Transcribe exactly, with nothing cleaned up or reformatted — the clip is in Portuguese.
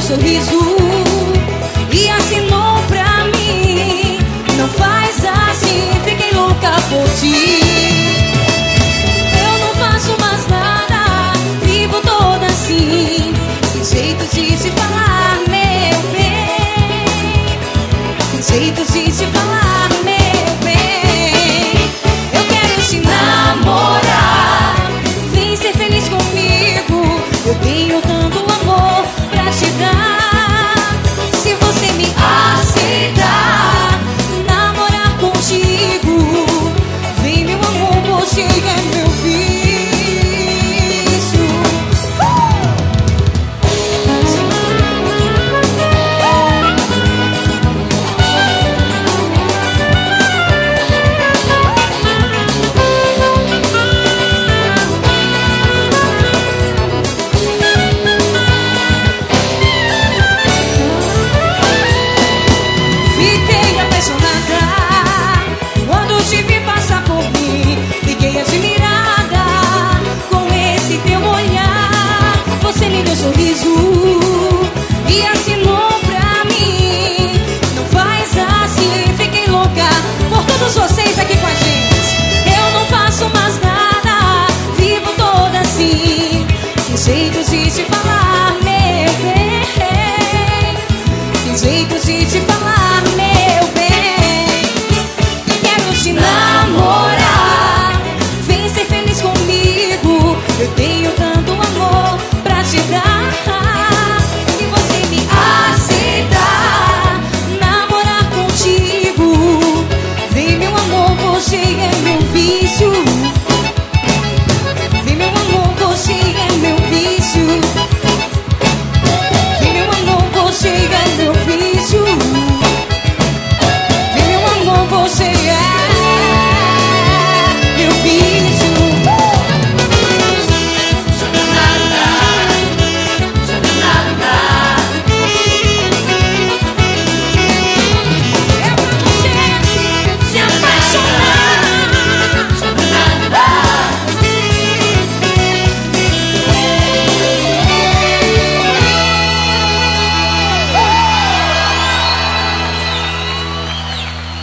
sorriso e assinou pra mim: não faz assim, fiquei louca por ti. Eu não faço mais nada, vivo toda assim, sem jeito de se falar, meu bem, sem jeito de se falar, meu bem. Eu quero te namorar, vem ser feliz comigo, eu tenho tanto amor pra te dar. Se você me aceitar, namorar contigo, vem meu amor, você é meu vício. Fiquei apaixonada quando te vi passar por mim. Fiquei admirada com esse teu olhar. Você me deu sorriso e assinou pra mim: não faz assim, fiquei louca por todos vocês aqui com a gente. Eu não faço mais nada, vivo toda assim, sem jeito de te falar, meu bem, sem jeito de te falar.